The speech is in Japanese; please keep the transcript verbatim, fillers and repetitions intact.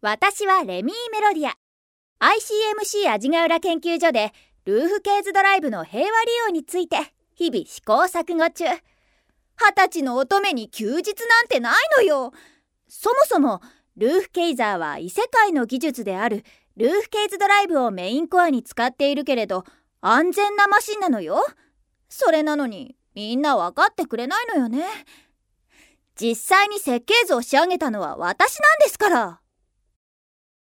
私はレミー・メロディア。 アイシーエムシー 味ヶ浦研究所でルーフケーズドライブの平和利用について日々試行錯誤中。二十歳の乙女に休日なんてないのよ。そもそもルーフケイザーは異世界の技術であるルーフケーズドライブをメインコアに使っているけれど安全なマシンなのよ。それなのにみんな分かってくれないのよね。実際に設計図を仕上げたのは私なんですから。